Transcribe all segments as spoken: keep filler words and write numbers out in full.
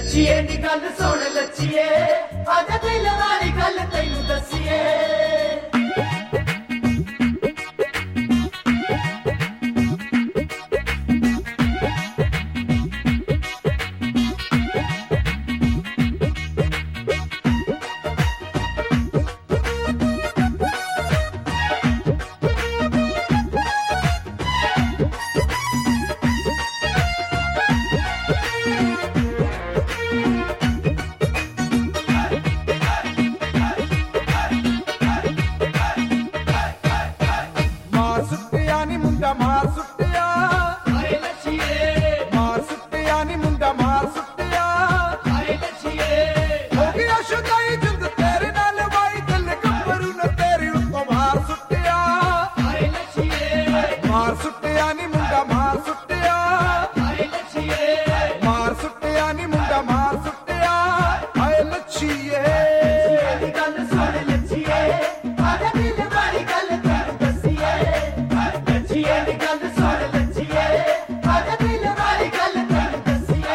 लच्छिए नी गल सुन लच्छिए आजा दिल वाली गल तैनू दसीए मार सुट्टिया हाय लच्छिए मार सुट्टिया नी मुंडा मार सुट्टिया हाय लच्छिए हो गया शुदाई जिंद तेरे नाल वाई दिल कब्रू न तेरी उत्तो मार सुट्टिया हाय लच्छिए मार सुट्टिया नी मुंडा मार सुट्टिया हाय लच्छिए मार सुट्टिया नी मुंडा मार सुट्टिया हाय लच्छिए नी गल सुन लच्छिए आजा दिल वाली गल तैनू दसीए लच्छिए नी गल सुन लच्छिए आजा दिल वाली गल तैनू दसीए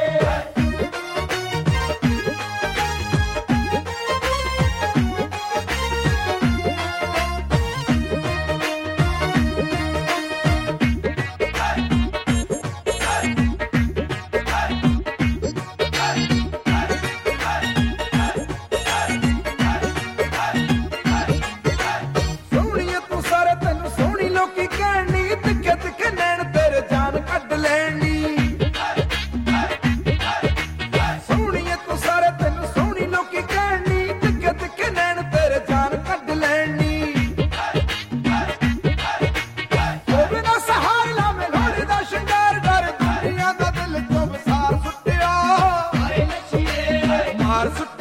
सोहणिए तू सारे तैनू सोहणी लोकी कहनी तिखे तिखे नैन तेरे जान कढ लैनी सोहणिए तू सारे तैनू सोहणी लोकी कहनी तिखे तिखे नैन तेरे जान कढ लैनी ओ बिना सहार लावे लोड़ी दा शंगार डर दुनिया दा दिल चों वसार सुट्टिया हाय लच्छिए मार सुट्टिया